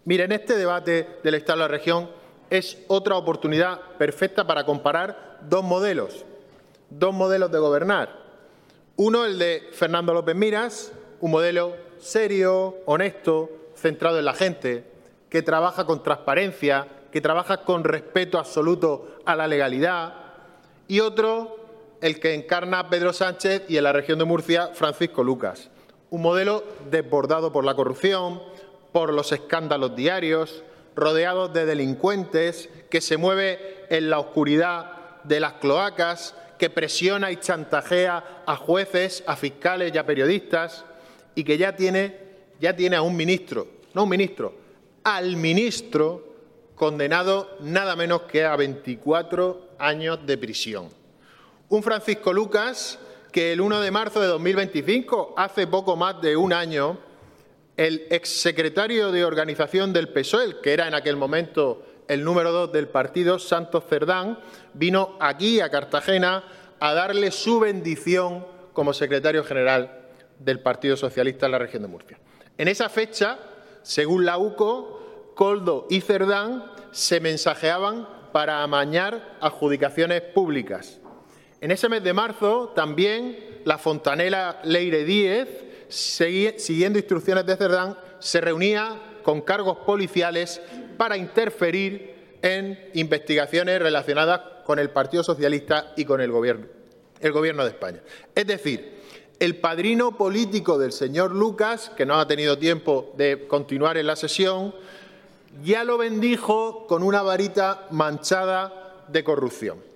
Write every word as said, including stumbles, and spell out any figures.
Miren, este debate del Estado de la región es otra oportunidad perfecta para comparar dos modelos, dos modelos de gobernar. Uno, el de Fernando López Miras, un modelo serio, honesto, centrado en la gente, que trabaja con transparencia, que trabaja con respeto absoluto a la legalidad. Y otro, el que encarna Pedro Sánchez y en la región de Murcia, Francisco Lucas. Un modelo desbordado por la corrupción, por los escándalos diarios, rodeados de delincuentes, que se mueve en la oscuridad de las cloacas, que presiona y chantajea a jueces, a fiscales y a periodistas, y que ya tiene, ya tiene a un ministro, no un ministro, al ministro condenado nada menos que a veinticuatro años de prisión. Un Francisco Lucas que el uno de marzo de dos mil veinticinco, hace poco más de un año, el exsecretario de Organización del P S O E, que era en aquel momento el número dos del partido, Santos Cerdán, vino aquí a Cartagena a darle su bendición como secretario general del Partido Socialista en la región de Murcia. En esa fecha, según la U C O, Koldo y Cerdán se mensajeaban para amañar adjudicaciones públicas. En ese mes de marzo, también, la fontanela Leire Díez, siguiendo instrucciones de Cerdán, se reunía con cargos policiales para interferir en investigaciones relacionadas con el Partido Socialista y con el Gobierno, el Gobierno de España. Es decir, el padrino político del señor Lucas, que no ha tenido tiempo de continuar en la sesión, ya lo bendijo con una varita manchada de corrupción.